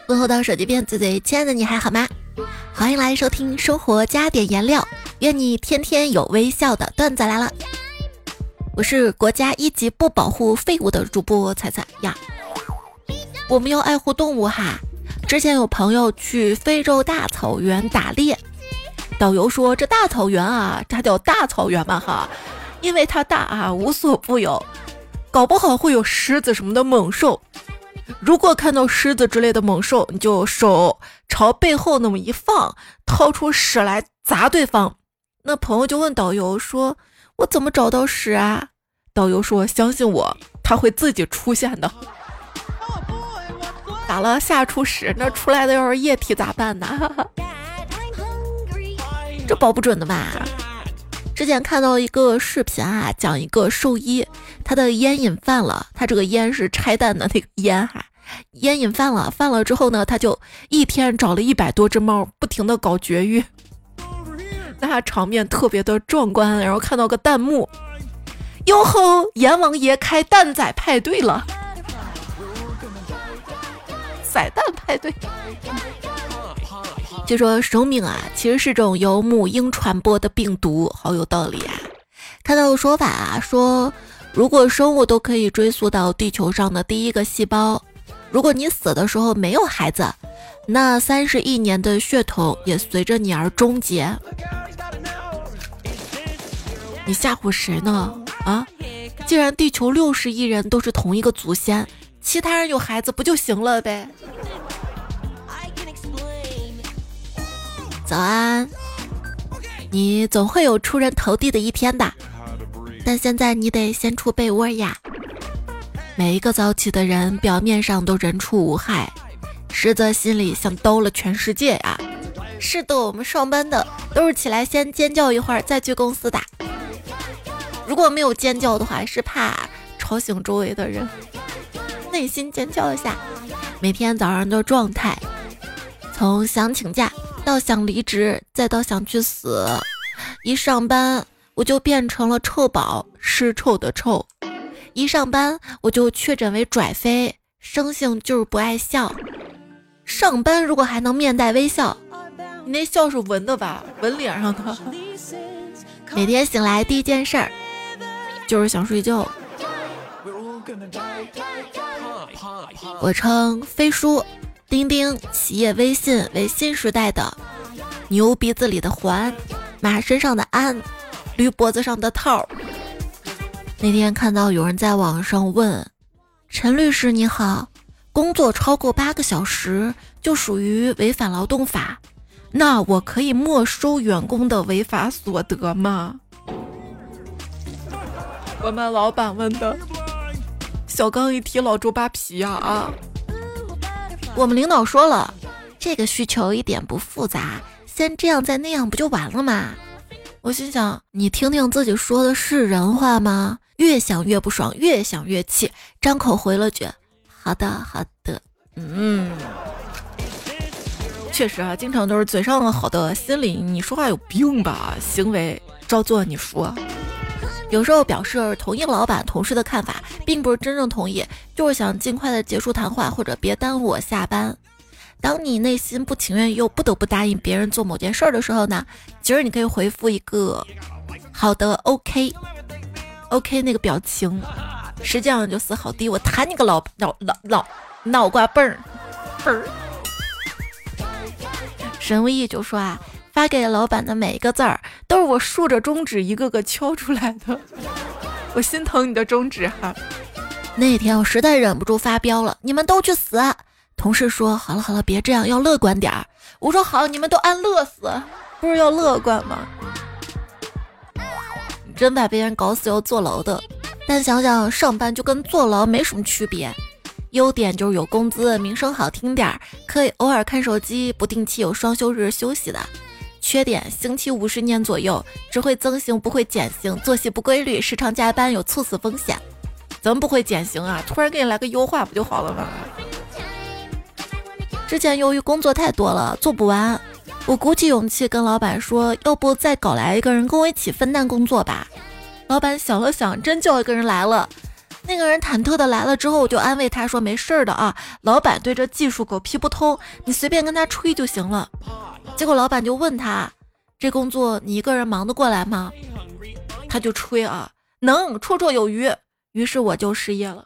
问候到手机边最最亲爱的你还好吗？欢迎来收听生活加点颜料，愿你天天有微笑的段子来了。我是国家1级不保护废物的主播彩彩呀。我们要爱护动物哈。之前有朋友去非洲大草原打猎，导游说这大草原啊，它叫大草原嘛哈，因为它大啊，无所不有，搞不好会有狮子什么的猛兽。如果看到狮子之类的猛兽，你就手朝背后那么一放，掏出屎来砸对方。那朋友就问导游说，我怎么找到屎啊？导游说，相信我，它会自己出现的。打了吓出屎，那出来的要是液体咋办呢？这保不准的吧。之前看到一个视频啊，讲一个兽医，他的烟瘾犯了，他这个烟是拆弹的那个烟哈，烟瘾犯了之后呢，他就一天找了100多只猫，不停的搞绝育，那场面特别的壮观。然后看到个弹幕，哟吼，阎王爷开蛋仔派对了，彩蛋派对。据说生命啊，其实是种由母婴传播的病毒，好有道理啊。看到有说法啊，说如果生物都可以追溯到地球上的第一个细胞，如果你死的时候没有孩子，那30亿年的血统也随着你而终结。你吓唬谁呢？啊，既然地球60亿人都是同一个祖先，其他人有孩子不就行了呗？早安，你总会有出人头地的一天的，但现在你得先出被窝呀。每一个早起的人表面上都人畜无害，实则心里像兜了全世界呀。是的，我们上班的都是起来先尖叫一会儿再去公司的，如果没有尖叫的话，是怕吵醒周围的人，内心尖叫一下。每天早上的状态，从想请假到想离职，再到想去死。一上班我就变成了臭宝，尸臭的臭。一上班我就确诊为拽飞，生性就是不爱笑。上班如果还能面带微笑，你那笑是纹的吧？纹脸上的。每天醒来第一件事儿就是想睡觉。我称飞书、钉钉、企业微信为新时代的牛鼻子里的环，马身上的鞍，驴脖子上的套。那天看到有人在网上问，陈律师你好，工作超过8个小时就属于违反劳动法，那我可以没收员工的违法所得吗？我们老板问的，小刚一提老周扒皮啊！我们领导说了，这个需求一点不复杂，先这样再那样不就完了吗？我心想，你听听自己说的是人话吗？越想越不爽，越想越气，张口回了句好的好的。确实啊，经常都是嘴上好的，心里你说话有病吧，行为照做你说。有时候表示同意老板同事的看法，并不是真正同意，就是想尽快的结束谈话，或者别耽误我下班。当你内心不情愿又不得不答应别人做某件事的时候呢，其实你可以回复一个好的 OK 那个表情，实际上就死好低，我弹你个脑瓜蹦儿。沈无意就说啊，发给老板的每一个字儿都是我竖着中指一个个敲出来的，我心疼你的中指哈。那天我实在忍不住发飙了，你们都去死！同事说好了别这样，要乐观点儿。我说好，你们都安乐死，不是要乐观吗？真把别人搞死要坐牢的，但想想上班就跟坐牢没什么区别。优点就是有工资，名声好听点，可以偶尔看手机，不定期有双休日休息的。缺点刑期50年左右，只会增刑不会减刑，作息不规律，时常加班有猝死风险。怎么不会减刑啊？突然给你来个优化不就好了吗？之前由于工作太多了做不完，我鼓起勇气跟老板说，要不再搞来一个人跟我一起分担工作吧。老板想了想，真叫一个人来了， 那个人忐忑的来了之后，我就安慰他说没事的啊，老板对这技术狗屁不通，你随便跟他吹就行了。结果老板就问他，这工作你一个人忙得过来吗？他就吹啊，能，绰绰有余。于是我就失业了。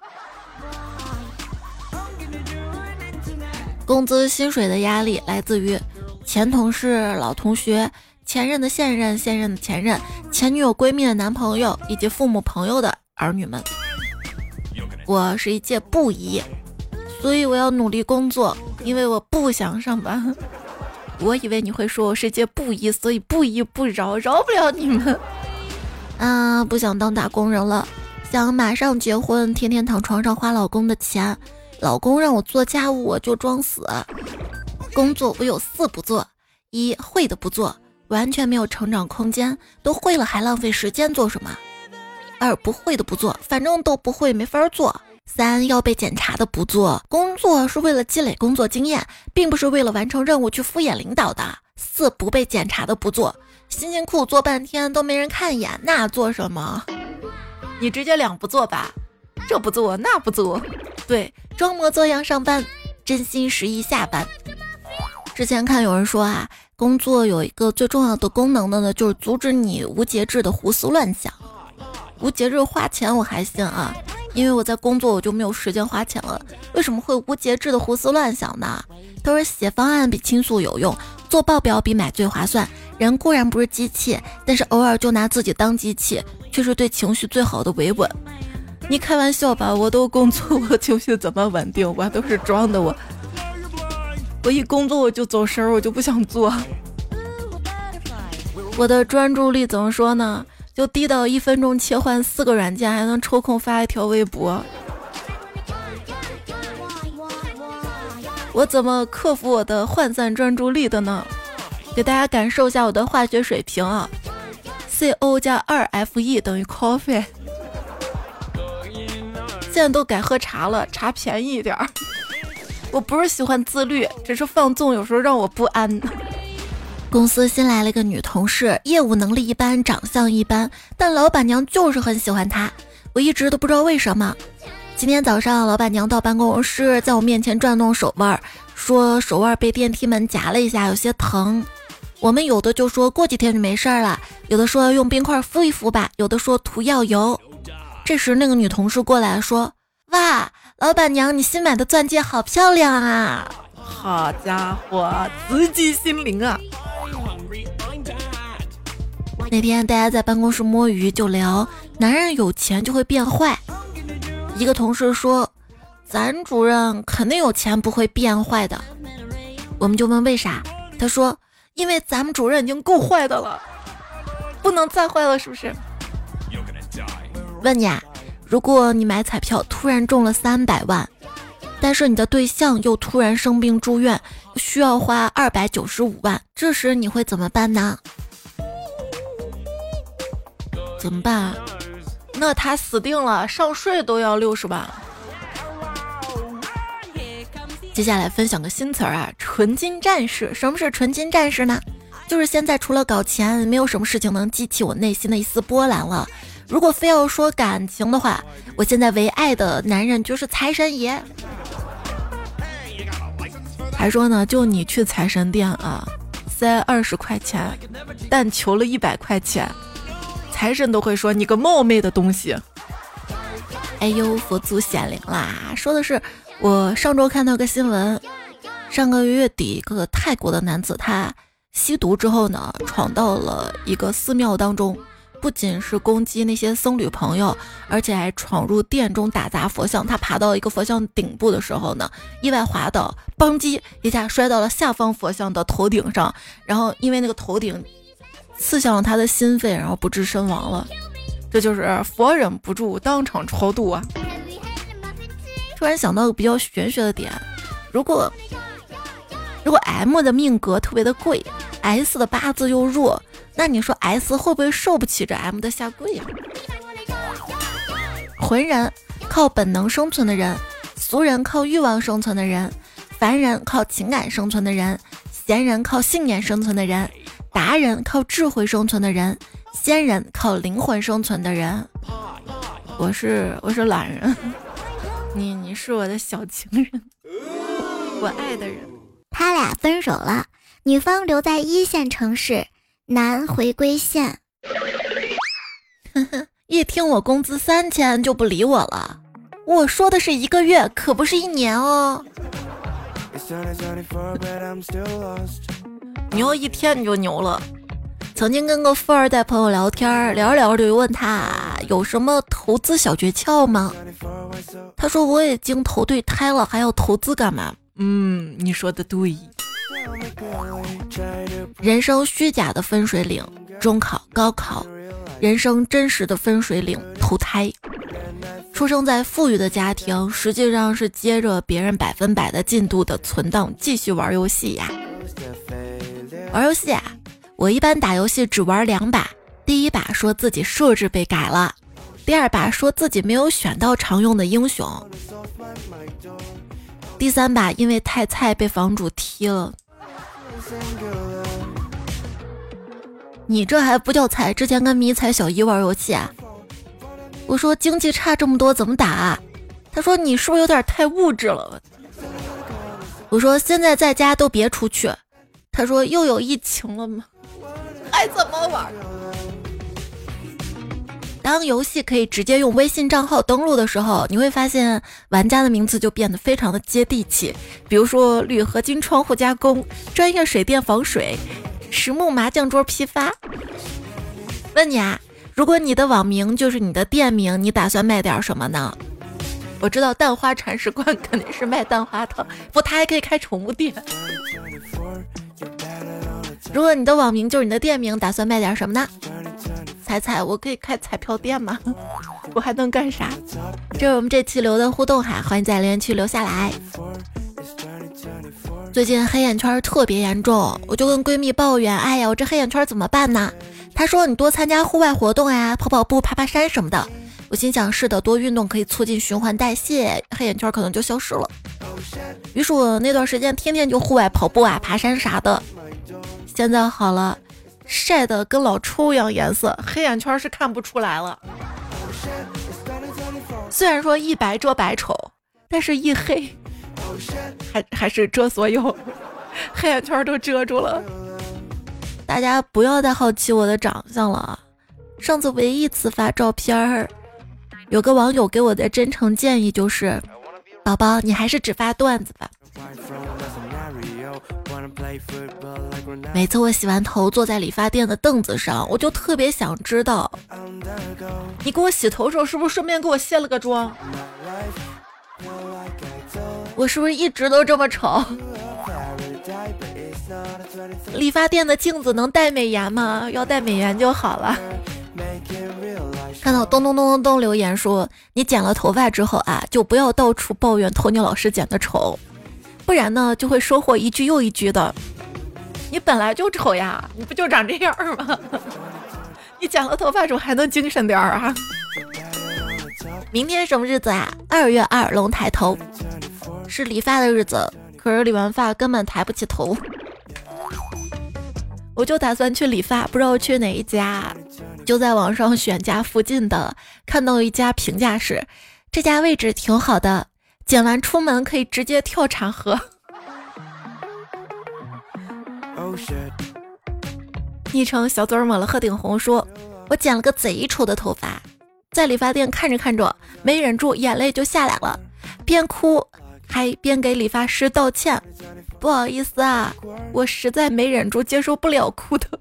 工资薪水的压力来自于前同事、老同学、前任的现任、现任的前任、前女友闺蜜的男朋友以及父母朋友的儿女们。我是一介布衣，所以我要努力工作，因为我不想上班。我以为你会说我是一介布衣，所以不依不饶，饶不了你们啊！不想当打工人了，想马上结婚，天天躺床上花老公的钱。老公让我做家务，我就装死。工作我有4不做：一，会的不做，完全没有成长空间，都会了还浪费时间做什么；2，不会的不做，反正都不会没法做；3，要被检查的不做，工作是为了积累工作经验，并不是为了完成任务去敷衍领导的；4，不被检查的不做，辛辛苦苦做半天都没人看一眼，那做什么？你直接2不做吧，这不做那不做，对，装模作样上班，真心实意下班。之前看有人说啊，工作有一个最重要的功能的呢，就是阻止你无节制的胡思乱想。无节制花钱我还行啊，因为我在工作我就没有时间花钱了。为什么会无节制的胡思乱想呢？都是写方案比倾诉有用，做报表比买最划算。人固然不是机器，但是偶尔就拿自己当机器，却是对情绪最好的维稳。你开玩笑吧，我都工作，我情绪怎么稳定？我都是装的，我一工作我就走神儿，我就不想做。我的专注力怎么说呢？就低到1分钟切换4个软件，还能抽空发一条微博。我怎么克服我的涣散专注力的呢？给大家感受一下我的化学水平啊 ，CO 加2Fe 等于 coffee。现在都改喝茶了，茶便宜一点儿。我不是喜欢自律，只是放纵有时候让我不安。公司新来了一个女同事，业务能力一般，长相一般，但老板娘就是很喜欢她，我一直都不知道为什么。今天早上老板娘到办公室，在我面前转动手腕，说手腕被电梯门夹了一下，有些疼。我们有的就说过几天就没事了，有的说要用冰块敷一敷吧，有的说涂药油。这时那个女同事过来说，哇，老板娘你新买的钻戒好漂亮啊。好家伙，直击心灵啊。那天大家在办公室摸鱼，就聊男人有钱就会变坏。一个同事说，咱主任肯定有钱不会变坏的。我们就问为啥，他说因为咱们主任已经够坏的了，不能再坏了，是不是？问呀，如果你买彩票突然中了300万，但是你的对象又突然生病住院，需要花295万，这时你会怎么办呢？怎么办啊？那他死定了，上税都要60万。接下来分享个新词儿啊，纯金战士。什么是纯金战士呢？就是现在除了搞钱，没有什么事情能激起我内心的一丝波澜了。如果非要说感情的话，我现在唯爱的男人就是财神爷。还说呢，就你去财神殿啊，塞20块钱，但求了100块钱，财神都会说你个冒昧的东西。哎呦，佛祖显灵啦！说的是我上周看到个新闻，上个月底一个泰国的男子他吸毒之后呢，闯到了一个寺庙当中，不仅是攻击那些僧侣朋友，而且还闯入殿中打砸佛像。他爬到一个佛像顶部的时候呢，意外滑倒，邦叽一下摔到了下方佛像的头顶上，然后因为那个头顶刺向了他的心肺，然后不治身亡了。这就是佛忍不住当场超度啊！突然想到个比较玄学的点，如果 M 的命格特别的贵， S 的八字又弱，那你说 S 会不会受不起这 M 的下跪呀？浑人靠本能生存的人，俗人靠欲望生存的人，凡人靠情感生存的人，闲人靠信念生存的人，达人靠智慧生存的人，仙人靠灵魂生存的人。 我是懒人，你是我的小情人，我爱的人。 他俩分手了，女方留在1线城市，男回归线。 一听我工资3000就不理我了，我说的是1个月，可不是1年哦。牛1天你就牛了。曾经跟个富二代朋友聊天，聊着聊着就问他有什么投资小诀窍吗？他说我已经投对胎了，还要投资干嘛？你说的对。人生虚假的分水岭，中考、高考；人生真实的分水岭，投胎。出生在富裕的家庭，实际上是接着别人100%的进度的存档继续玩游戏呀。玩游戏啊，我一般打游戏只玩2把，第一把说自己设置被改了，第二把说自己没有选到常用的英雄，第3把因为太菜被房主踢了。你这还不叫菜？之前跟迷彩小姨玩游戏啊，我说经济差这么多怎么打啊？他说你是不是有点太物质了？我说现在在家都别出去。他说又有疫情了吗？还怎么玩？当游戏可以直接用微信账号登录的时候，你会发现玩家的名字就变得非常的接地气，比如说铝合金窗户加工、专业水电防水、实木麻将桌批发。问你啊，如果你的网名就是你的店名，你打算卖点什么呢？我知道蛋花铲屎官肯定是卖蛋花汤，不，他还可以开宠物店。如果你的网名就是你的店名，打算卖点什么呢？猜，我可以开彩票店吗？我还能干啥？这是我们这期留的互动哈，欢迎在留言区留下来。最近黑眼圈特别严重，我就跟闺蜜抱怨，哎呀，我这黑眼圈怎么办呢？她说你多参加户外活动呀，跑跑步、爬爬山什么的。我心想是的，多运动可以促进循环代谢，黑眼圈可能就消失了。于是我那段时间天天就户外跑步啊、爬山啥的。现在好了，晒得跟老抽一样颜色，黑眼圈是看不出来了。虽然说一白遮百丑，但是一黑还是遮所有，黑眼圈都遮住了。大家不要再好奇我的长相了。上次唯一一次发照片，有个网友给我的真诚建议就是，宝宝你还是只发段子吧。每次我洗完头坐在理发店的凳子上，我就特别想知道，你给我洗头的时候是不是顺便给我卸了个妆？我是不是一直都这么丑？理发店的镜子能带美颜吗？要带美颜就好了。看到咚咚咚咚咚留言说，你剪了头发之后啊，就不要到处抱怨托尼老师剪的丑，不然呢就会收获一句又一句的，你本来就丑呀，你不就长这样吗？你剪了头发之后还能精神点啊？明天什么日子啊？2月2龙抬头，是理发的日子，可是理完发根本抬不起头。我就打算去理发，不知道去哪一家，就在网上选家附近的，看到一家评价是，这家位置挺好的，剪完出门可以直接跳茶河。昵称小嘴抹了鹤顶红说，我剪了个贼丑的头发，在理发店看着看着没忍住眼泪就下来了，边哭还边给理发师道歉，不好意思啊，我实在没忍住接受不了哭的。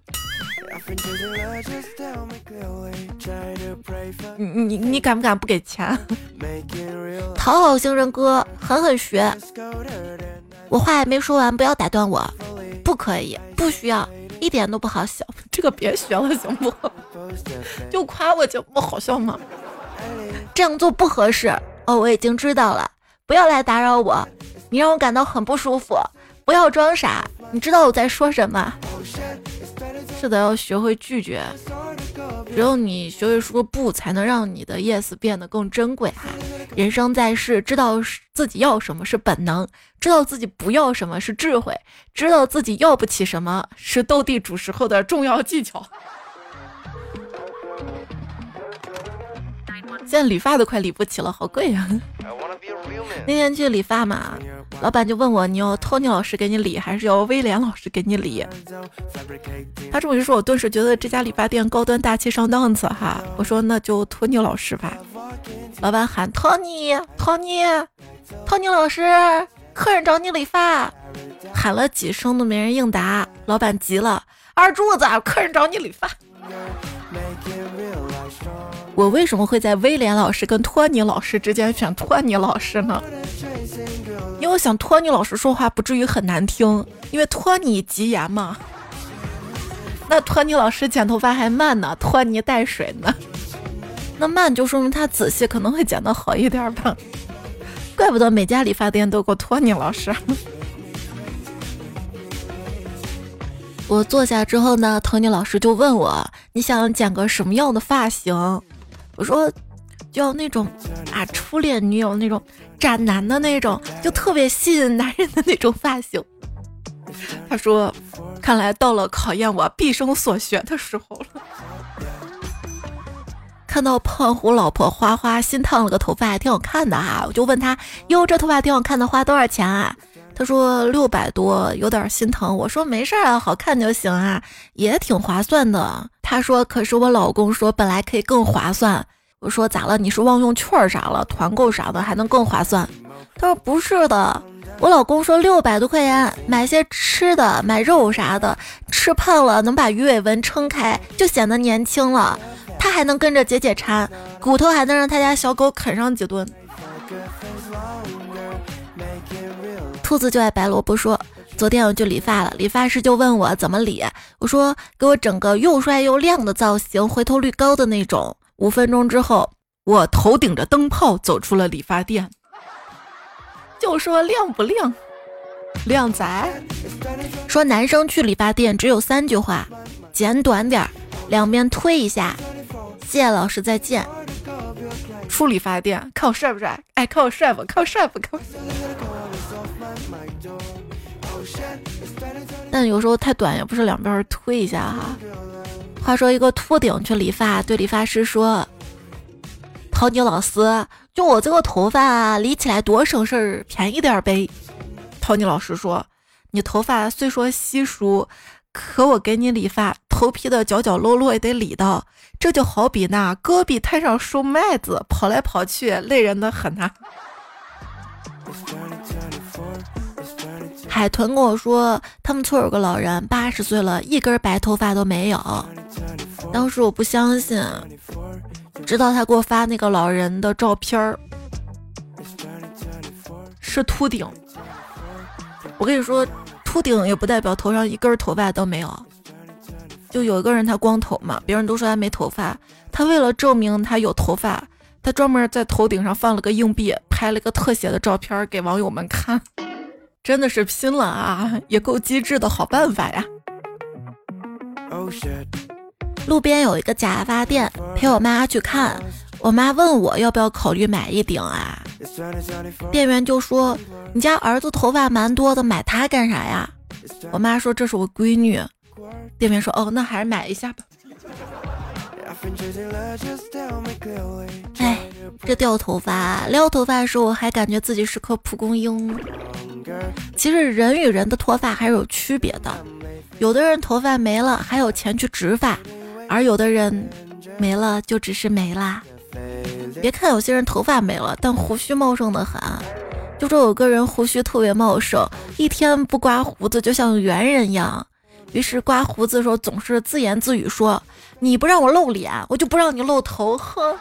你敢不敢不给钱？讨好型人格，狠狠学。我话也没说完，不要打断我。不可以，不需要，一点都不好笑。这个别学了行不？就夸我就不好笑吗？这样做不合适哦，我已经知道了，不要来打扰我，你让我感到很不舒服，不要装傻，你知道我在说什么？是的，要学会拒绝，只有你学会说不，才能让你的 yes 变得更珍贵哈。人生在世，知道自己要什么是本能，知道自己不要什么是智慧，知道自己要不起什么是斗地主时候的重要技巧。 现在理发都快理不起了，好贵呀。那天去理发嘛，老板就问我，你要托尼老师给你理还是要威廉老师给你理？他这么一说，我顿时觉得这家理发店高端大气上档次哈。我说那就托尼老师吧。老板喊托尼老师，客人找你理发。喊了几声都没人应答，老板急了，二柱子，客人找你理发。我为什么会在威廉老师跟托尼老师之间选托尼老师呢？因为我想托尼老师说话不至于很难听，因为托尼急言嘛。那托尼老师剪头发还慢呢，托尼带水呢。那慢就说明他仔细，可能会剪得好一点吧。怪不得每家理发店都有个托尼老师。我坐下之后呢，托尼老师就问我，你想剪个什么样的发型？我说就要那种初恋女友那种斩男的那种，就特别吸引男人的那种发型。他说看来到了考验我毕生所学的时候了。看到胖虎老婆花花新烫了个头发还挺好看的哈，我就问他，哟，这头发挺好看的，花多少钱啊？他说600多，有点心疼。我说没事啊，好看就行啊，也挺划算的。他说可是我老公说本来可以更划算。我说咋了？你是忘用券啥了？团购啥的还能更划算？他说不是的，我老公说600多块钱买些吃的，买肉啥的，吃胖了能把鱼尾纹撑开，就显得年轻了。他还能跟着解馋，骨头还能让他家小狗啃上几顿。兔子就爱白萝卜说，昨天我去理发了，理发师就问我怎么理，我说给我整个又帅又亮的造型，回头率高的那种。5分钟之后，我头顶着灯泡走出了理发店。就说亮不亮？靓仔说男生去理发店只有3句话，剪短点，两边推一下，谢谢老师再见。出理发店看我帅不帅？哎，看我帅不？看我帅不？看我帅。但有时候太短也不是两边推一下哈。话说一个秃顶去理发，对理发师说，陶尼老师，就我这个头发理起来多省事儿，便宜点呗。陶尼老师说，你头发虽说稀疏，可我给你理发，头皮的角角落落也得理到，这就好比那戈壁滩上收麦子，跑来跑去累人的很啊。海豚跟我说，他们村有个老人80岁了，一根白头发都没有。当时我不相信，直到他给我发那个老人的照片是秃顶。我跟你说，秃顶也不代表头上一根头发都没有。就有一个人他光头嘛，别人都说他没头发，他为了证明他有头发，他专门在头顶上放了个硬币，拍了个特写的照片给网友们看。真的是拼了啊，也够机智的好办法呀。路边有一个假发店，陪我妈去看，我妈问我要不要考虑买一顶啊。店员就说，你家儿子头发蛮多的，买它干啥呀？我妈说这是我闺女。店员说，哦，那还是买一下吧。哎，这掉头发撩头发的时候，我还感觉自己是颗蒲公英。其实人与人的脱发还是有区别的，有的人头发没了还有钱去植发，而有的人没了就只是没啦。别看有些人头发没了，但胡须茂盛的很。就说有个人胡须特别茂盛，一天不刮胡子就像猿人一样，于是刮胡子的时候总是自言自语说，你不让我露脸，我就不让你露头。呵。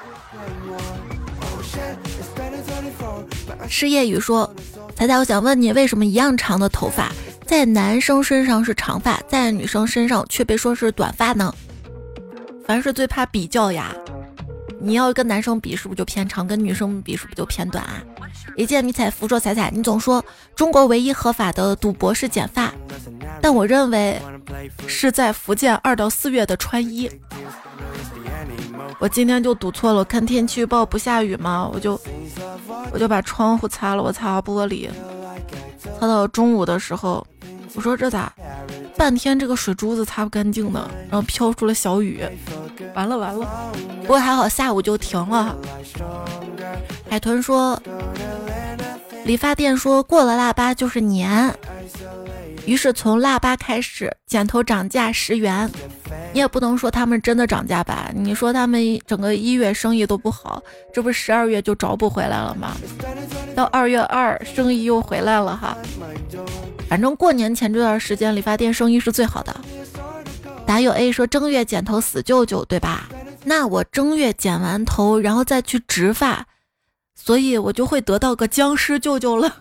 是夜雨说，彩彩，我想问你，为什么一样长的头发在男生身上是长发，在女生身上却被说是短发呢？凡是最怕比较呀，你要跟男生比是不是就偏长，跟女生比是不是就偏短啊？一见迷彩服说，彩彩，你总说中国唯一合法的赌博是剪发，但我认为是在福建2到4月的穿衣。我今天就赌错了，看天气预报不下雨嘛，我就把窗户擦了，我擦玻璃，擦到中午的时候，我说这咋半天这个水珠子擦不干净呢，然后飘出了小雨， 完了，不过还好下午就停了。海豚说，理发店说过了腊八就是年，于是从腊八开始剪头涨价10元。你也不能说他们真的涨价吧，你说他们整个1月生意都不好，这不是12月就找不回来了吗？到2月2生意又回来了哈。反正过年前这段时间理发店生意是最好的。打有 A 说正月剪头死舅舅对吧？那我正月剪完头然后再去植发，所以我就会得到个僵尸舅舅了。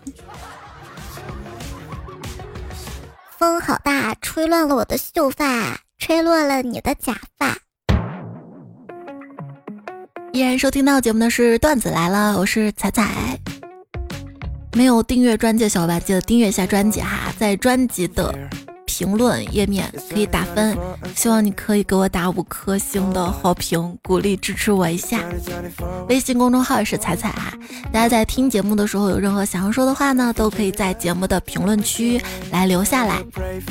风好大，吹乱了我的秀发，吹落了你的假发。 依然收听到节目的是段子来了，我是彩彩。没有订阅专辑的小伙伴记得订阅一下专辑哈，在专辑的评论页面可以打分，希望你可以给我打5颗星的好评，鼓励支持我一下。微信公众号是彩彩哈，大家在听节目的时候有任何想要说的话呢，都可以在节目的评论区来留下来。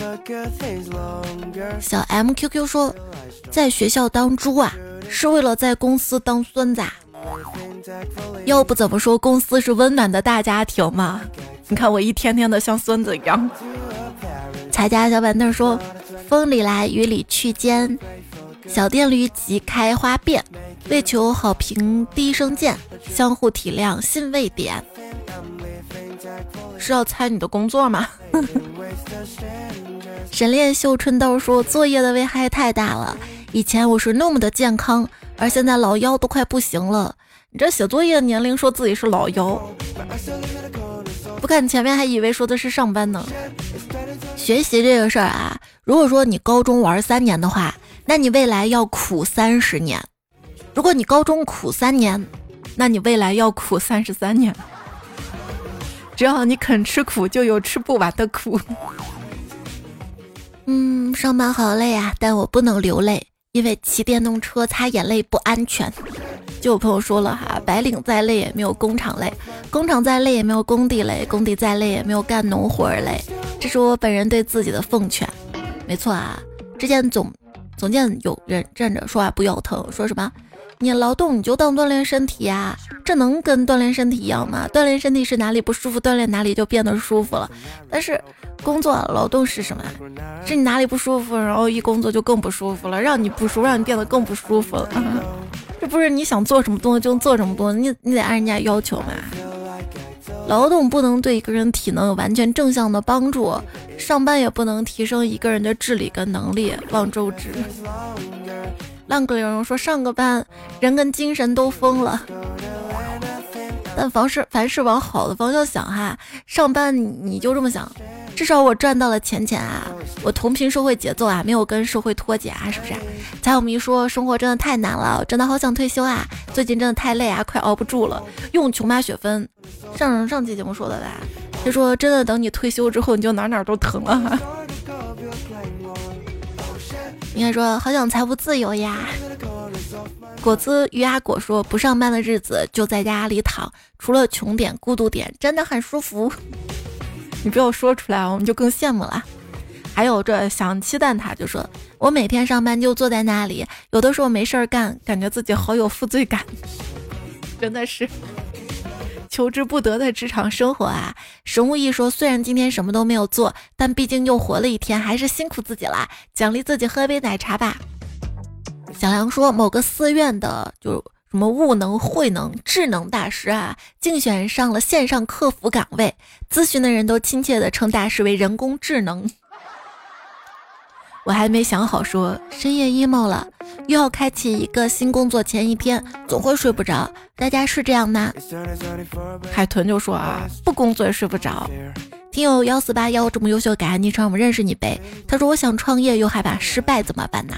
小 MQQ 说，在学校当猪啊，是为了在公司当孙子啊。要不怎么说公司是温暖的大家庭嘛？你看我一天天的像孙子一样。财家小板凳说，风里来雨里去间，小电驴即开花变，为求好评低声见，相互体谅心未点。是要猜你的工作吗？沈炼绣春刀说，作业的危害太大了，以前我是那么的健康，而现在老腰都快不行了。你这写作业的年龄说自己是老腰，不看前面还以为说的是上班呢。学习这个事儿啊，如果说你高中玩3年的话，那你未来要苦30年；如果你高中苦3年，那你未来要苦33年。只要你肯吃苦，就有吃不完的苦。上班好累啊，但我不能流泪，因为骑电动车擦眼泪不安全。就有朋友说了哈，白领再累也没有工厂累，工厂再累也没有工地累，工地再累也没有干农活累。这是我本人对自己的奉劝。没错啊，之前总见有人站着说话不腰疼，说什么你劳动你就当锻炼身体呀，这能跟锻炼身体一样吗？锻炼身体是哪里不舒服，锻炼哪里就变得舒服了。但是工作劳动是什么？是你哪里不舒服，然后一工作就更不舒服了，让你不舒服，让你变得更不舒服了。这不是你想做什么东西就做什么东西，你得按人家要求嘛。劳动不能对一个人体能有完全正向的帮助，上班也不能提升一个人的智力跟能力。望周知。浪哥有人说上个班人跟精神都疯了，但凡事往好的方向想哈，上班你就这么想，至少我赚到了钱啊，我同频社会节奏啊，没有跟社会脱节啊，是不是？才有迷说生活真的太难了，我真的好想退休啊，最近真的太累啊，快熬不住了。用琼妈雪芬上期节目说的吧，他说真的等你退休之后，你就哪都疼了。应该说好想财务自由呀。果子鱼鸭果说不上班的日子就在家里躺，除了穷点孤独点，真的很舒服。你不要说出来，我们就更羡慕了。还有这想期蛋挞就说，我每天上班就坐在那里，有的时候没事儿干，感觉自己好有负罪感。真的是求之不得的职场生活啊。神无意说，虽然今天什么都没有做，但毕竟又活了一天，还是辛苦自己啦，奖励自己喝杯奶茶吧。小梁说，某个寺院的就什么物能、慧能、智能大师啊，竞选上了线上客服岗位，咨询的人都亲切地称大师为人工智能。我还没想好说，深夜 emo 了，又要开启一个新工作前一天，总会睡不着，大家是这样吗？海豚就说啊，不工作也睡不着。听友1481这么优秀，改下昵称我们认识你呗。他说我想创业又害怕失败怎么办呢？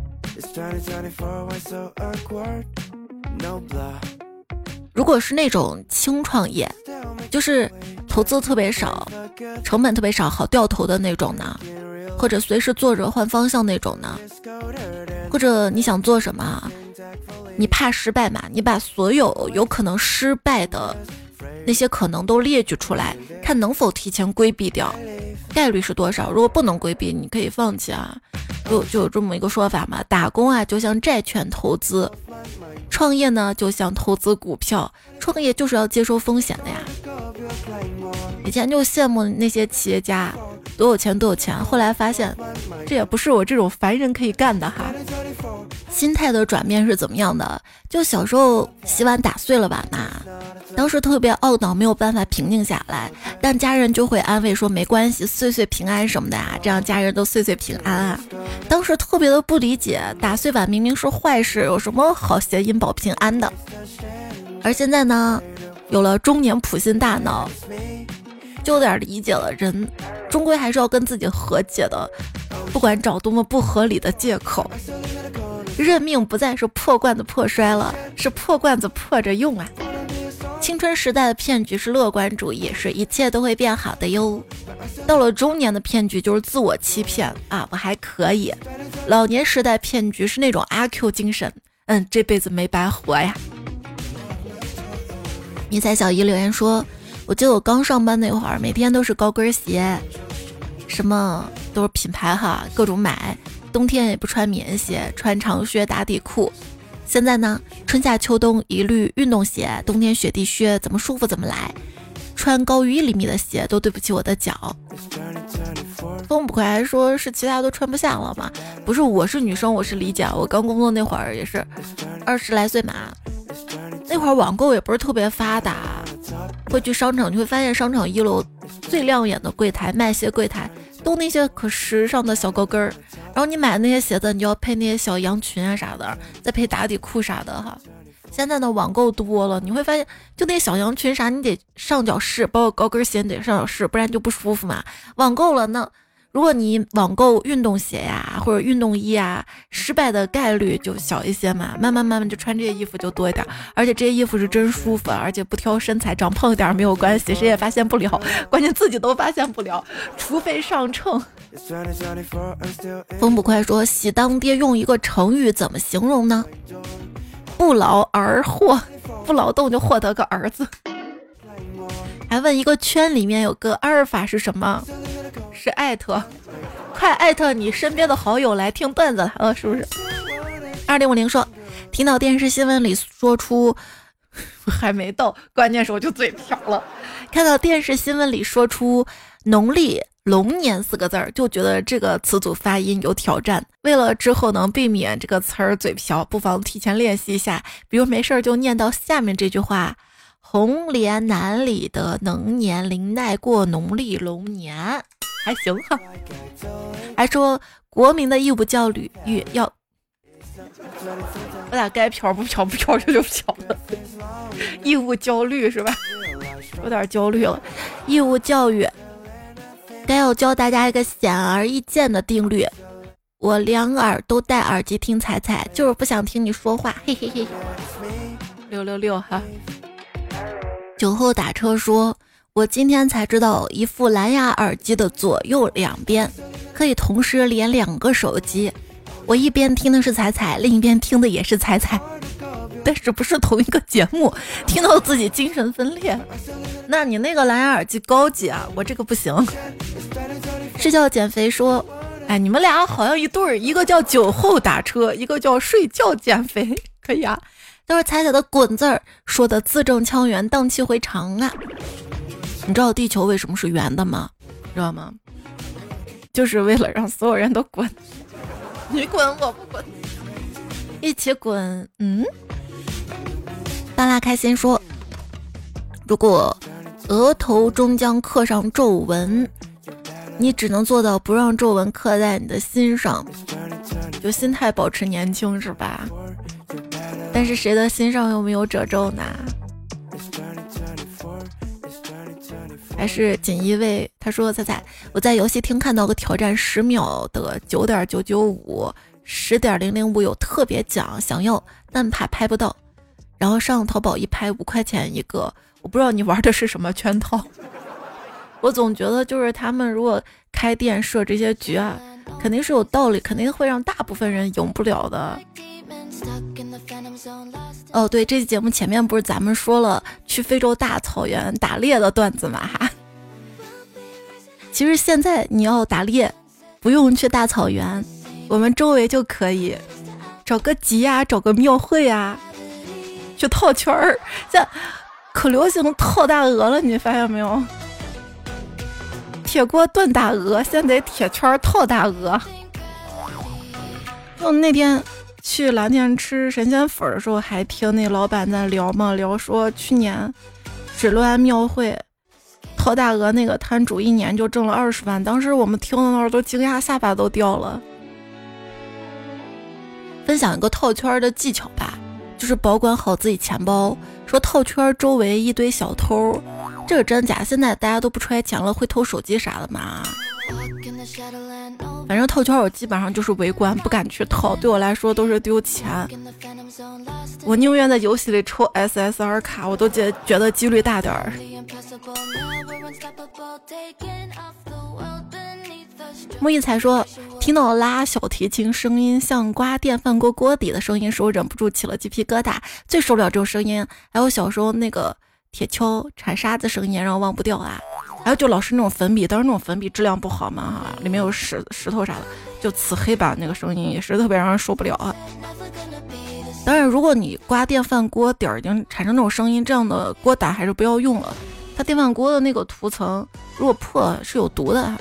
如果是那种轻创业，就是投资特别少，成本特别少，好掉头的那种呢，或者随时坐着换方向那种呢，或者你想做什么，你怕失败嘛，你把所有有可能失败的那些可能都列举出来，看能否提前规避掉，概率是多少，如果不能规避你可以放弃啊。 就有这么一个说法嘛，打工啊就像债券投资，创业呢就像投资股票，创业就是要接受风险的呀。以前就羡慕那些企业家多有钱，后来发现这也不是我这种凡人可以干的哈。心态的转变是怎么样的？就小时候洗碗打碎了碗嘛，当时特别懊恼，没有办法平静下来，但家人就会安慰说没关系，岁岁平安什么的啊，这样家人都岁岁平安啊。当时特别的不理解，打碎碗明明是坏事，有什么好谐音保平安的？而现在呢，有了中年普信大脑，就有点理解了，人终归还是要跟自己和解的，不管找多么不合理的借口。认命不再是破罐子破摔了，是破罐子破着用啊。青春时代的骗局是乐观主义，是一切都会变好的哟。到了中年的骗局就是自我欺骗啊，我还可以。老年时代骗局是那种阿 Q 精神，这辈子没白活呀。迷彩小姨留言说，我记得我刚上班那会儿，每天都是高跟鞋，什么都是品牌哈，各种买。冬天也不穿棉鞋，穿长靴打底裤。现在呢，春夏秋冬一律运动鞋，冬天雪地靴，怎么舒服怎么来。穿高于1厘米的鞋都对不起我的脚。风不快还说是其他都穿不下了吗？不是，我是女生，我是理解。我刚工作那会儿也是20来岁嘛，那会儿网购也不是特别发达，会去商场，你会发现商场1楼最亮眼的柜台，卖鞋柜台都那些可时尚的小高跟儿，然后你买那些鞋子，你就要配那些小羊裙啊啥的，再配打底裤啥的哈。现在的网购多了，你会发现就那小羊裙啥，你得上脚试，包括高跟鞋你得上脚试，不然就不舒服嘛。网购了，那如果你网购运动鞋呀或者运动衣啊，失败的概率就小一些嘛。慢慢就穿这些衣服就多一点，而且这些衣服是真舒服，而且不挑身材，长胖一点没有关系，谁也发现不了，关键自己都发现不了，除非上秤。风不快说，喜当爹用一个成语怎么形容呢？不劳而获，不劳动就获得个儿子。还问一个圈里面有个阿尔法是什么？是艾特，快艾特你身边的好友来听段子了，是不是？2050说，听到电视新闻里说出，还没到关键时候就嘴瓢了。看到电视新闻里说出农历龙年4个字儿，就觉得这个词组发音有挑战。为了之后能避免这个词儿嘴瓢，不妨提前练习一下。比如没事就念到下面这句话：红莲南里的能年临耐过农历龙年，还行哈。还说国民的义务教育要，我俩该飘不飘就飘了。义务焦虑是吧？有点焦虑了。义务教育该要教大家一个显而易见的定律，我2耳都戴耳机听彩彩，就是不想听你说话，嘿嘿嘿。666哈。酒后打车说，我今天才知道一副蓝牙耳机的左右两边可以同时连2个手机，我一边听的是彩彩，另一边听的也是彩彩，但是不是同一个节目，听到自己精神分裂。那你那个蓝牙耳机高级啊，我这个不行。睡觉减肥说，哎，你们俩好像一对儿，一个叫酒后打车，一个叫睡觉减肥，可以啊。都是彩彩的滚字儿说的字正腔圆，荡气回肠啊。你知道地球为什么是圆的吗？知道吗？就是为了让所有人都滚，你滚我不滚，一起滚。巴拉开心说，如果额头终将刻上皱纹，你只能做到不让皱纹刻在你的心上，就心态保持年轻是吧？但是谁的心上又没有褶皱呢？还是锦衣卫他说，彩彩，我在游戏厅看到个挑战10秒的 9.995 10.005有特别奖想要，但怕拍不到，然后上淘宝一拍5块钱一个，我不知道你玩的是什么圈套。我总觉得就是他们如果开店设这些局啊，肯定是有道理，肯定会让大部分人赢不了的。哦对，这期节目前面不是咱们说了去非洲大草原打猎的段子嘛哈？其实现在你要打猎不用去大草原， 我们周围就可以找个集啊，找个庙会啊，去套圈儿。现在可流行套大鹅了，你发现没有？铁锅炖大鹅，现在铁圈套大鹅。就那天去蓝田吃神仙粉的时候，还听那老板在聊说去年水陆安庙会套大鹅那个摊主一年就挣了20万，当时我们听到那儿都惊讶，下巴都掉了。分享一个套圈的技巧吧，就是保管好自己钱包。说套圈周围一堆小偷，这个真假？现在大家都不揣钱了，会偷手机啥的嘛？反正套圈我基本上就是围观，不敢去套，对我来说都是丢钱。我宁愿在游戏里抽 SSR 卡，我都觉得几率大点儿。木易才说，听到拉小提琴声音像刮电饭锅锅底的声音时，我忍不住起了鸡皮疙瘩，最受不了这种声音。还有小时候那个铁锹铲沙子声音让我忘不掉啊。还有就老是那种粉笔，当时那种粉笔质量不好嘛，里面有石头啥的，就瓷黑板那个声音也是特别让人受不了啊。当然如果你刮电饭锅底儿已经产生那种声音，这样的锅打还是不要用了，它电饭锅的那个涂层如果破是有毒的。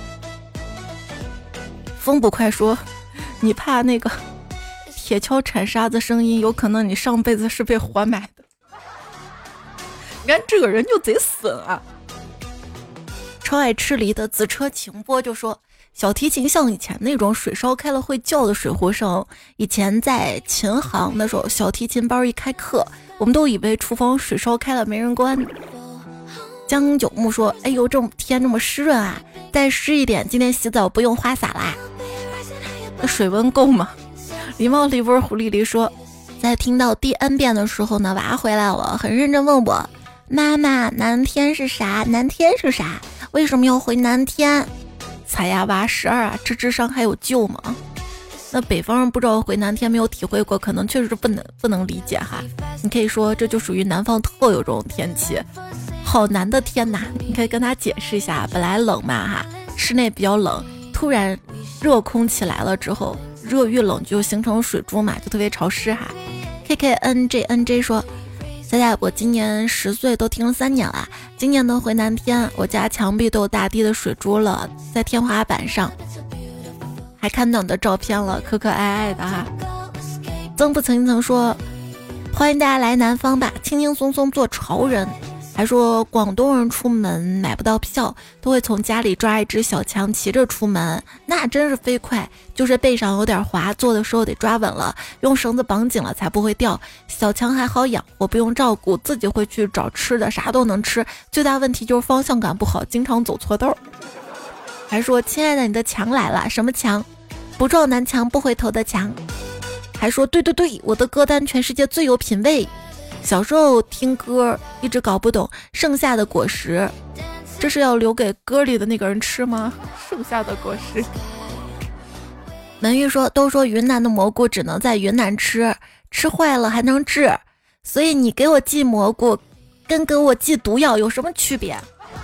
风不快说，你怕那个铁锹铲沙子声音，有可能你上辈子是被活埋的。你看这个人就贼损啊。超爱吃梨的子车情波就说，小提琴像以前那种水烧开了会叫的水壶声。以前在琴行的时候，小提琴班一开课，我们都以为厨房水烧开了没人关。江九木说，哎呦，这天这么湿润啊，再湿一点，今天洗澡不用花洒啦。那水温够吗？狸猫狸窝狐狸狸说，在听到第 N 遍的时候呢，娃回来了，很认真问我，妈妈，南天是啥？南天是啥？为什么要回南天？彩呀娃12啊，这智商还有救吗？那北方人不知道回南天，没有体会过，可能确实不能理解哈。你可以说这就属于南方特有这种天气，好难的天呐！你可以跟他解释一下，本来冷嘛哈，室内比较冷，突然热空气来了之后，热遇冷就形成水珠嘛，就特别潮湿哈。KKNJNJ 说，仔仔，我今年10岁，都听了3年了，今年能回南天，我家墙壁都有大滴的水珠了，在天花板上，还看到你的照片了，可可爱爱的哈。曾不曾说，欢迎大家来南方吧，轻轻松松做潮人。还说广东人出门买不到票，都会从家里抓一只小强骑着出门，那真是飞快，就是背上有点滑，坐的时候得抓稳了，用绳子绑紧了才不会掉。小强还好养活，不用照顾，自己会去找吃的，啥都能吃，最大问题就是方向感不好，经常走错道。还说亲爱的，你的强来了，什么强？不撞南墙不回头的墙。还说对，我的歌单全世界最有品味。小时候听歌一直搞不懂剩下的果实，这是要留给歌里的那个人吃吗？剩下的果实。门玉说，都说云南的蘑菇只能在云南吃，吃坏了还能治，所以你给我寄蘑菇跟给我寄毒药有什么区别？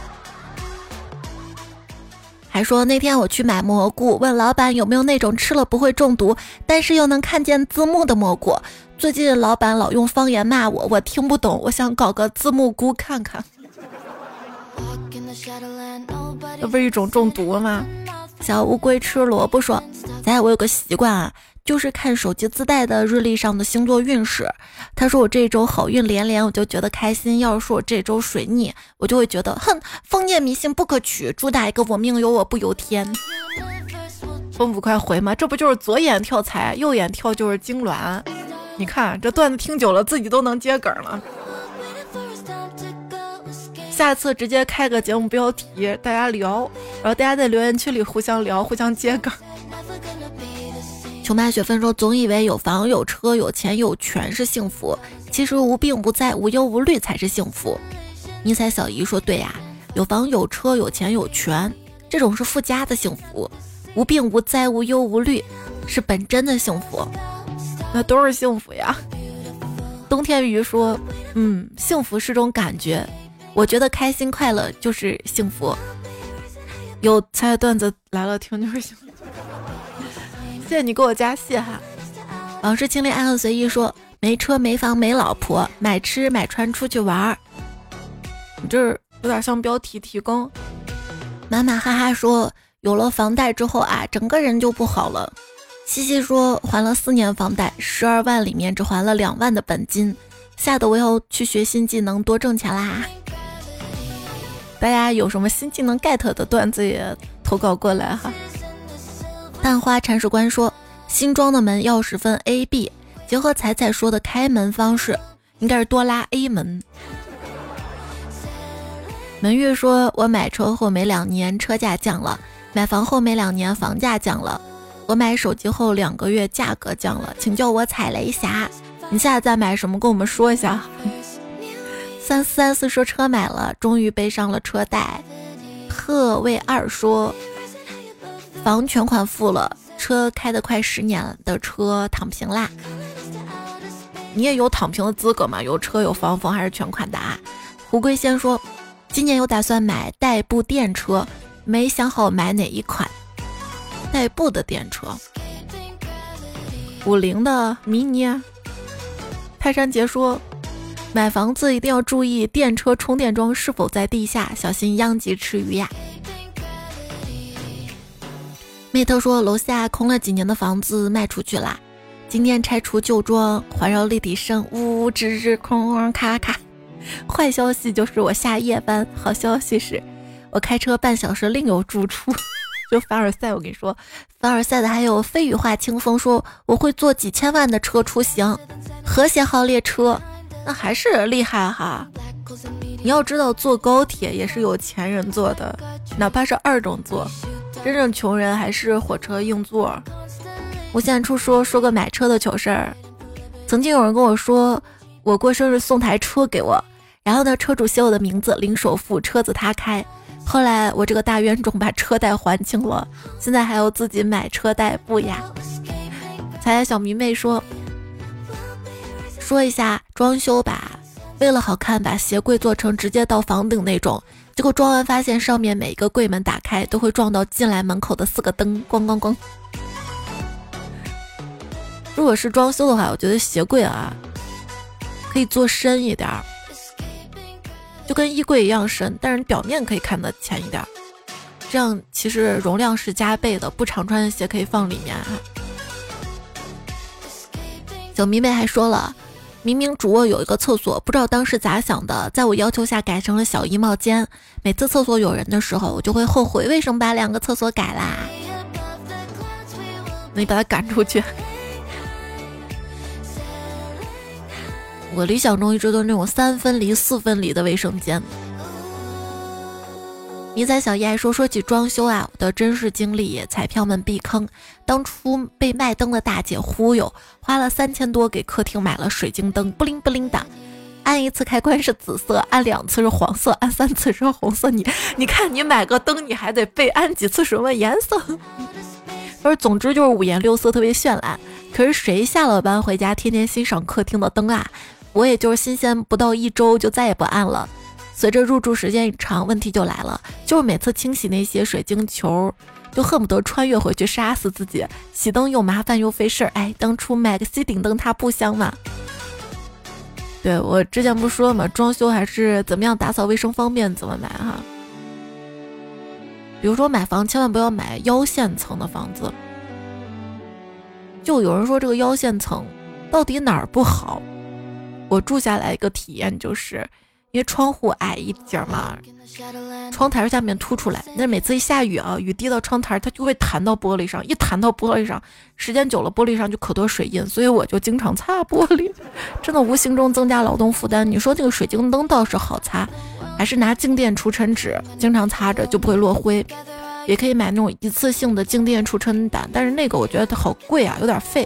还说那天我去买蘑菇，问老板有没有那种吃了不会中毒但是又能看见字幕的蘑菇。最近老板老用方言骂我，我听不懂，我想搞个字幕菇看看。这不是一种中毒吗？小乌龟吃萝卜说，我有个习惯啊，就是看手机自带的日历上的星座运势。他说我这周好运连连，我就觉得开心；要是说我这周水逆，我就会觉得哼，封建迷信不可取，主打一个我命由我不由天。风不快回吗？这不就是左眼跳财，右眼跳就是痉挛。你看这段子听久了，自己都能接梗了。下次直接开个节目标题，大家聊，然后大家在留言区里互相聊，互相接梗。穷白雪芬说，总以为有房有车有钱有权是幸福，其实无病无灾无忧无虑才是幸福。尼采小姨说，对呀，有房有车有钱有权，这种是附加的幸福，无病无灾无忧无虑是本真的幸福，那都是幸福呀。冬天鱼说，幸福是种感觉，我觉得开心快乐就是幸福。有猜段子来了听就是幸福。 谢谢你给我加戏哈。往事清零爱恨随意说，没车没房没老婆，买吃买穿出去玩。你这有点像标题提供。满满哈哈说，有了房贷之后啊，整个人就不好了。西西说，还了4年房贷，12万里面只还了2万的本金，吓得我要去学新技能，多挣钱啦。大家有什么新技能 get 的段子也投稿过来哈。蛋花铲屎官说，新装的门钥匙分 A、B， 结合彩彩说的开门方式，应该是多拉 A 门。门月说，我买车后没2年车价降了，买房后没2年房价降了，我买手机后2个月价格降了，请叫我踩雷侠。你现在在买什么跟我们说一下。3434说，车买了，终于背上了车贷。贺卫二说，房全款付了，车开得快10年的车躺平啦。你也有躺平的资格吗？有车有房，房还是全款的啊。胡桂仙说，今年有打算买代步电车，没想好买哪一款。代步的电车，50的迷你。泰山杰说，买房子一定要注意电车充电桩是否在地下，小心殃及池鱼呀。妹特说，楼下空了几年的房子卖出去啦，今天拆除旧装，环绕立体声，呜呜吱吱空咔咔。坏消息就是我下夜班，好消息是我开车半小时另有住处。就凡尔赛，我跟你说，凡尔赛的还有飞羽化清风说，我会坐几千万的车出行，和谐号列车，那还是厉害哈。你要知道，坐高铁也是有钱人坐的，哪怕是2种座，真正穷人还是火车硬座。我现在说个买车的糗事儿。曾经有人跟我说，我过生日送台车给我，然后呢，车主写我的名字，零首付，车子他开。后来我这个大冤种把车贷还清了，现在还要自己买车代步呀。彩小迷妹说一下装修吧，为了好看把鞋柜做成直接到房顶那种，结果装完发现上面每一个柜门打开都会撞到进来门口的4个灯，咣咣咣。如果是装修的话，我觉得鞋柜啊可以做深一点，就跟衣柜一样深，但是表面可以看得浅一点，这样其实容量是加倍的，不常穿的鞋可以放里面哈。小迷妹还说了，明明主卧有一个厕所，不知道当时咋想的，在我要求下改成了小衣帽间，每次厕所有人的时候，我就会后悔为什么把2个厕所改啦。你把他赶出去。我理想中一直都是那种3分离4分离的卫生间。迷仔小叶说起装修啊，我的真实经历，彩票们避坑。当初被卖灯的大姐忽悠，花了3000多给客厅买了水晶灯，不灵不灵的，按1次开关是紫色，按2次是黄色，按3次是红色。你看你买个灯你还得被按几次什么颜色。而总之就是5颜6色，特别绚烂。可是谁下了班回家天天欣赏客厅的灯啊？我也就是新鲜不到1周就再也不按了。随着入住时间一长，问题就来了，就是每次清洗那些水晶球，就恨不得穿越回去杀死自己。洗灯又麻烦又费事儿，哎，当初买个吸顶灯它不香吗？对，我之前不是说嘛，装修还是怎么样打扫卫生方便怎么买哈。比如说买房千万不要买腰线层的房子，就有人说这个腰线层到底哪儿不好？我住下来一个体验就是，因为窗户矮一截嘛，窗台下面凸出来，那每次一下雨啊，雨滴到窗台它就会弹到玻璃上，一弹到玻璃上，时间久了玻璃上就可多水印，所以我就经常擦玻璃，真的无形中增加劳动负担。你说这个水晶灯倒是好擦，还是拿静电除尘纸经常擦着就不会落灰，也可以买那种一次性的静电除尘掸，但是那个我觉得它好贵啊，有点费。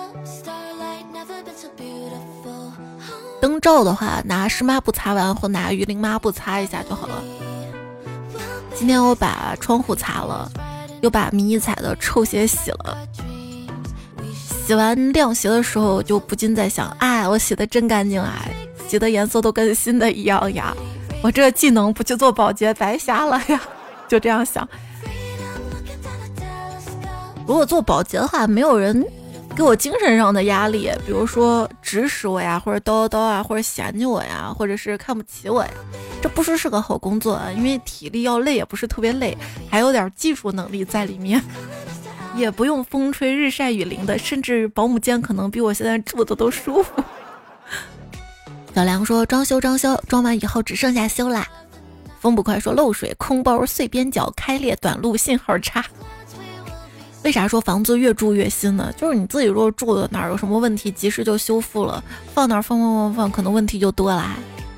灯罩的话，拿湿抹布擦完或拿鱼鳞抹布擦一下就好了。今天我把窗户擦了，又把迷彩的臭鞋洗了。洗完晾鞋的时候，就不禁在想，哎，我洗的真干净啊，洗的颜色都跟新的一样呀，我这技能不去做保洁白瞎了呀，就这样想。 如果做保洁的话，没有人给我精神上的压力，比如说指使我呀，或者叨叨啊，或者嫌弃我呀，或者是看不起我呀，这不是个好工作啊，因为体力要累也不是特别累，还有点技术能力在里面，也不用风吹日晒雨淋的，甚至保姆间可能比我现在住的都舒服。小梁说装修，装完以后只剩下修啦。风不快说漏水、空包、碎边角、开裂、短路、信号差。为啥说房子越住越新呢？就是你自己如果住的哪儿有什么问题，及时就修复了，放哪儿放，可能问题就多啦。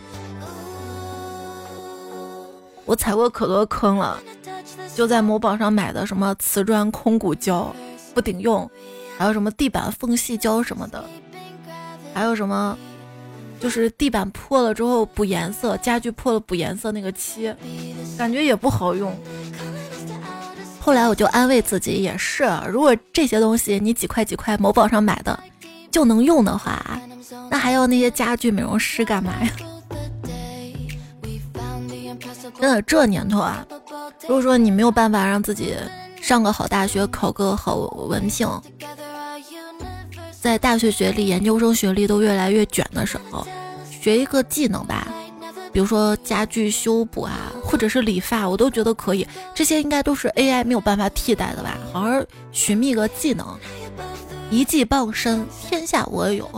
我踩过可多坑了，就在某宝上买的什么瓷砖空鼓胶不顶用，还有什么地板缝隙胶什么的，还有什么就是地板破了之后补颜色，家具破了补颜色那个漆，感觉也不好用。后来我就安慰自己，也是，如果这些东西你几块某宝上买的就能用的话，那还要那些家具美容师干嘛呀？真的这年头啊，如果说你没有办法让自己上个好大学，考个好文凭，在大学学历、研究生学历都越来越卷的时候，学一个技能吧，比如说家具修补啊，或者是理发，我都觉得可以。这些应该都是 AI 没有办法替代的吧？好好寻觅个技能，一技傍身，天下我有。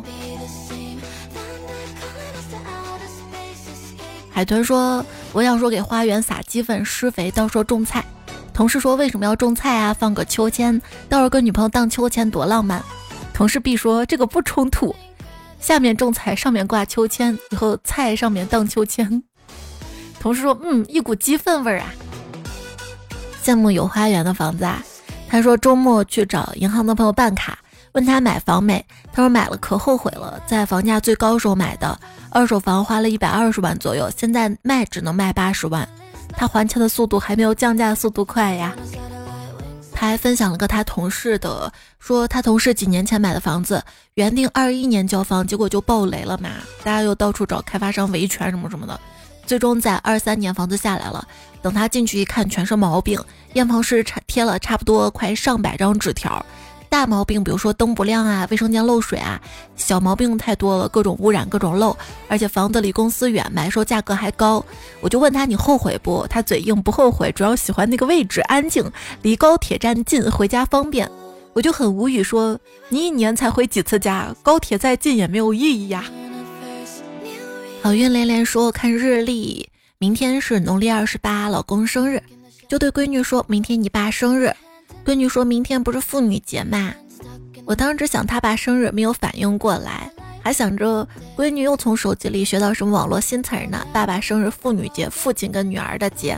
海豚说，我想说给花园撒鸡粪施肥，到时候种菜。同事说为什么要种菜啊？放个秋千，到时候跟女朋友荡秋千多浪漫。同事 B 说这个不冲突，下面种菜，上面挂秋千，以后菜上面荡秋千。同事说一股鸡粪味儿啊。羡慕有花园的房子啊。他说周末去找银行的朋友办卡，问他买房没，他说买了可后悔了，在房价最高时候买的，二手房花了120万左右，现在卖只能卖80万，他还钱的速度还没有降价的速度快呀。他还分享了个他同事的，说他同事几年前买的房子，原定21年交房，结果就爆雷了嘛，大家又到处找开发商维权什么什么的，最终在23年房子下来了。等他进去一看，全是毛病，验房师贴了差不多快上百张纸条，大毛病比如说灯不亮啊，卫生间漏水啊，小毛病太多了，各种污染各种漏，而且房子离公司远，买的时候价格还高。我就问他你后悔不，他嘴硬不后悔，主要喜欢那个位置安静，离高铁站近，回家方便。我就很无语说，你1年才回几次家，高铁再近也没有意义呀。好运连连说看日历，明天是农历28，老公生日，就对闺女说明天你爸生日，闺女说明天不是妇女节嘛。我当时只想他爸生日，没有反应过来，还想着闺女又从手机里学到什么网络新词儿呢，爸爸生日妇女节，父亲跟女儿的节，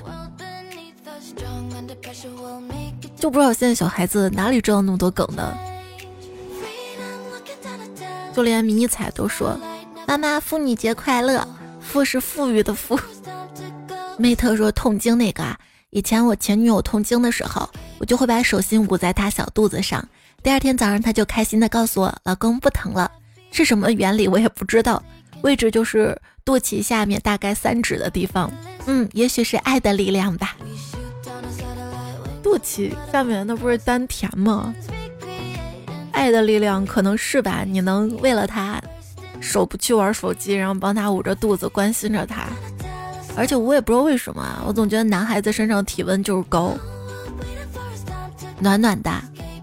就不知道现在小孩子哪里知道那么多梗的。就连迷彩都说妈妈妇女节快乐，富是富裕的富。妹特说痛经那个啊，以前我前女友痛经的时候，我就会把手心捂在她小肚子上，第二天早上她就开心的告诉我老公不疼了，是什么原理我也不知道，位置就是肚脐下面大概3指的地方，也许是爱的力量吧。肚脐下面那不是丹田吗？爱的力量可能是吧，你能为了他手不去玩手机，然后帮他捂着肚子关心着他。而且我也不知道为什么啊，我总觉得男孩子身上体温就是高，暖暖的。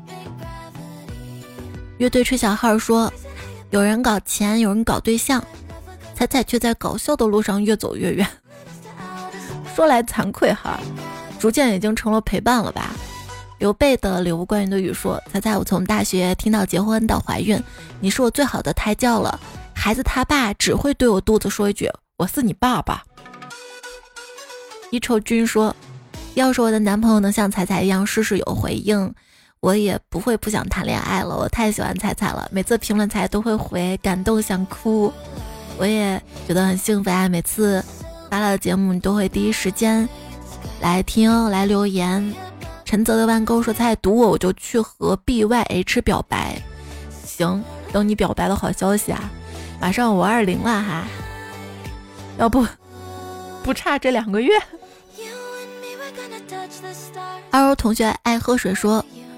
乐队吹小号说有人搞钱，有人搞对象，彩彩却在搞笑的路上越走越远。说来惭愧哈，逐渐已经成了陪伴了吧。刘备的柳无关云的语说，彩彩我从大学听到结婚到怀孕，你是我最好的胎教了，孩子他爸只会对我肚子说一句我是你爸爸。一愁君说，要是我的男朋友能像彩彩一样事事有回应，我也不会不想谈恋爱了，我太喜欢彩彩了，每次评论彩都会回，感动想哭。我也觉得很兴奋啊，每次发了节目你都会第一时间来听来留言。陈泽的弯钩说彩读我就去和 BYH 表白。行，等你表白的好消息啊，马上520了哈，要不差这2个月。二楼同学爱喝水说，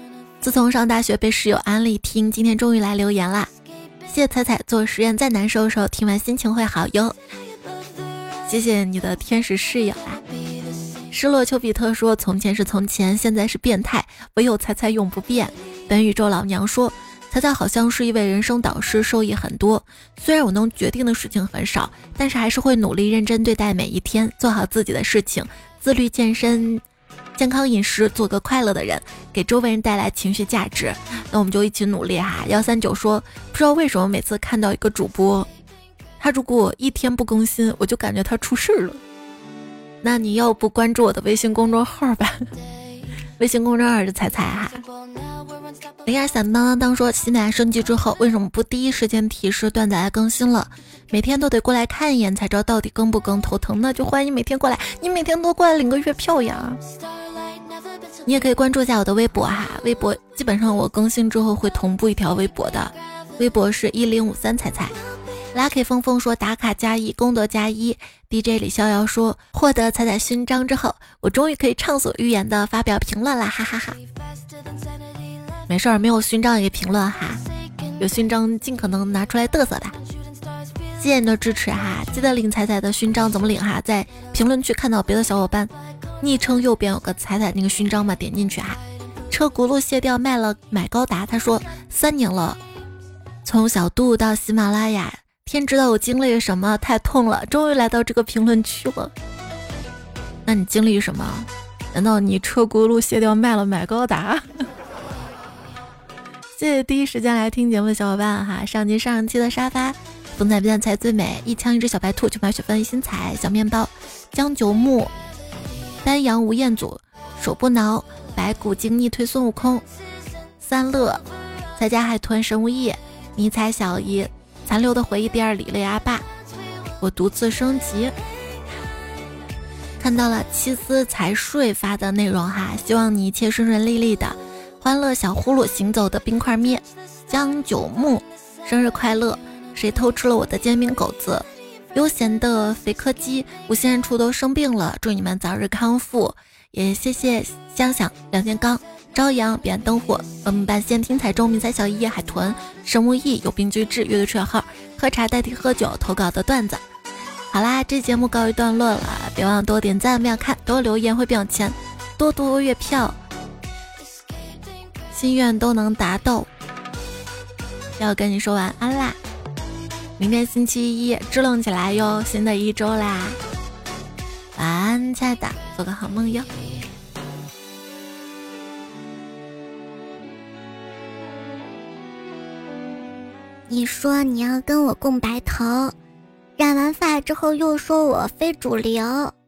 自从上大学被室友安利听，今天终于来留言啦。谢谢彩彩，做实验再难受的时候听完心情会好哟。谢谢你的天使室友啊。失落丘比特说，从前是从前，现在是变态，唯有彩彩永不变。本宇宙老娘说，彩彩好像是一位人生导师，受益很多。虽然我能决定的事情很少，但是还是会努力认真对待每一天，做好自己的事情，自律健身，健康饮食，做个快乐的人，给周围人带来情绪价值。那我们就一起努力哈。139说，不知道为什么每次看到一个主播，他如果一天不更新，我就感觉他出事了。那你要不关注我的微信公众号吧？微信公众号是彩彩哈。零二散当当说，喜马拉雅升级之后，为什么不第一时间提示段仔来更新了？每天都得过来看一眼才知道到底更不更，头疼。那就欢迎你每天过来，你每天都过来领个月票呀。你也可以关注一下我的微博哈，微博基本上我更新之后会同步一条微博的，微博是1053彩彩。Lucky 峰峰说，打卡加1，功德加1。DJ 李逍遥说，获得彩彩勋章之后，我终于可以畅所欲言的发表评论啦，哈哈哈。没事儿，没有勋章也评论哈，有勋章尽可能拿出来嘚瑟吧。谢谢你的支持哈，记得领彩彩的勋章怎么领哈，在评论区看到别的小伙伴昵称右边有个彩彩那个勋章嘛，点进去哈。车轱辘卸掉卖了买高达，他说3年了，从小度到喜马拉雅，天知道我经历了什么，太痛了，终于来到这个评论区了。那你经历什么？难道你车轱辘卸掉卖了买高达？谢谢第一时间来听节目的小伙伴哈，上期的沙发，风采比赛才最美，一枪一只小白兔，去买雪芬一心彩，小面包，江九木，丹阳吴彦祖，手不挠，白骨精逆推孙悟空，三乐，在家海豚神无意，迷彩小姨，残留的回忆第2里雷阿爸，我独自升级。看到了七思才睡发的内容哈，希望你一切顺顺利利的。欢乐小呼噜行走的冰块面，江九木生日快乐，谁偷吃了我的煎饼狗子，悠闲的肥柯基，无限处都生病了，祝你们早日康复。也谢谢香香、梁建刚、朝阳、彼岸灯火、半仙、听彩中、迷彩小一、海豚、神无意、有病居治、乐队绰号、喝茶代替喝酒投稿的段子。好啦，这节目告一段落了，别忘了多点赞，不要看，多留言会变有钱，多多月票，心愿都能达到。要跟你说晚安啦，明天星期一支棱起来哟，新的一周啦，晚安亲爱的，做个好梦哟。 你说你要跟我共白头，染完发之后又说我非主流。